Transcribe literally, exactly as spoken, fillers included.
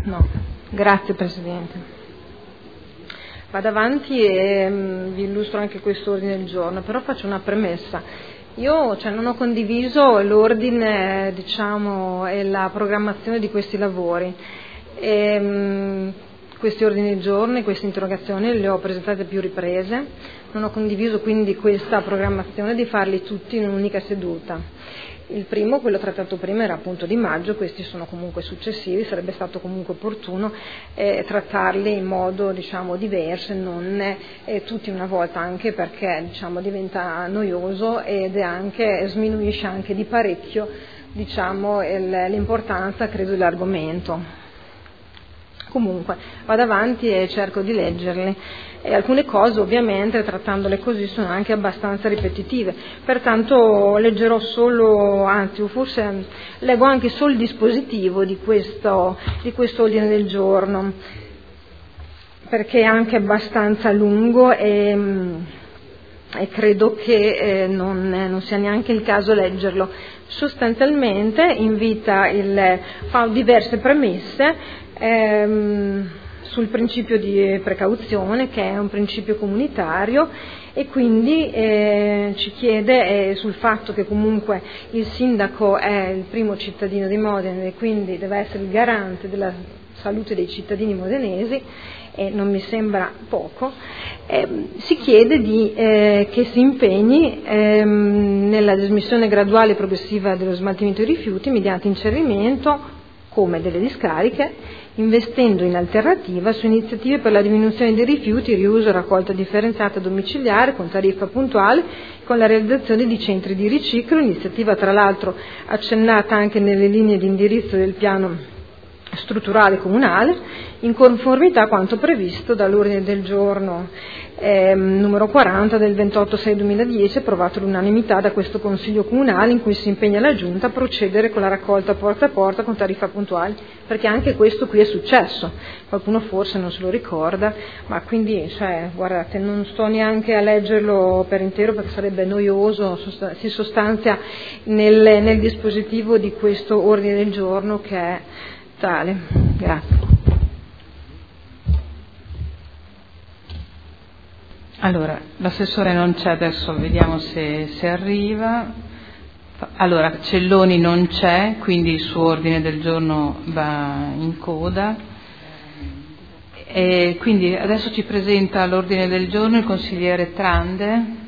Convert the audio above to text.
No, grazie Presidente. Vado avanti e mh, vi illustro anche questo ordine del giorno, però faccio una premessa. Io cioè, non ho condiviso l'ordine, diciamo, e la programmazione di questi lavori. E, mh, questi ordini del giorno e queste interrogazioni le ho presentate a più riprese, non ho condiviso quindi questa programmazione di farli tutti in un'unica seduta. Il primo, quello trattato prima, era appunto di maggio, questi sono comunque successivi, sarebbe stato comunque opportuno eh, trattarli in modo diciamo diverso e non eh, tutti una volta, anche perché diciamo diventa noioso ed è anche, sminuisce anche di parecchio diciamo il, l'importanza credo dell'argomento. Comunque vado avanti e cerco di leggerli. E alcune cose ovviamente trattandole così sono anche abbastanza ripetitive, pertanto leggerò solo, anzi forse leggo anche solo il dispositivo di questo, di questo ordine del giorno, perché è anche abbastanza lungo e, e credo che eh, non, non sia neanche il caso leggerlo. Sostanzialmente invita il, fa diverse premesse ehm, sul principio di precauzione, che è un principio comunitario, e quindi eh, ci chiede eh, sul fatto che comunque il sindaco è il primo cittadino di Modena e quindi deve essere il garante della salute dei cittadini modenesi, e non mi sembra poco. Eh, si chiede di, eh, che si impegni ehm, nella dismissione graduale e progressiva dello smaltimento dei rifiuti mediante incenerimento come delle discariche, investendo in alternativa su iniziative per la diminuzione dei rifiuti, riuso e raccolta differenziata domiciliare con tariffa puntuale, con la realizzazione di centri di riciclo, iniziativa tra l'altro accennata anche nelle linee di indirizzo del piano strutturale comunale, in conformità a quanto previsto dall'ordine del giorno eh, numero quaranta del ventotto sei duemiladieci, approvato all'unanimità da questo Consiglio Comunale, in cui si impegna la Giunta a procedere con la raccolta porta a porta con tariffa puntuale, perché anche questo qui è successo, qualcuno forse non se lo ricorda, ma quindi cioè, guardate, non sto neanche a leggerlo per intero perché sarebbe noioso, si sostanzia nel, nel dispositivo di questo ordine del giorno che è tale. Grazie. Allora, l'assessore non c'è, adesso vediamo se, se arriva. Allora, Celloni non c'è, quindi il suo ordine del giorno va in coda. E quindi adesso ci presenta l'ordine del giorno il consigliere Trande.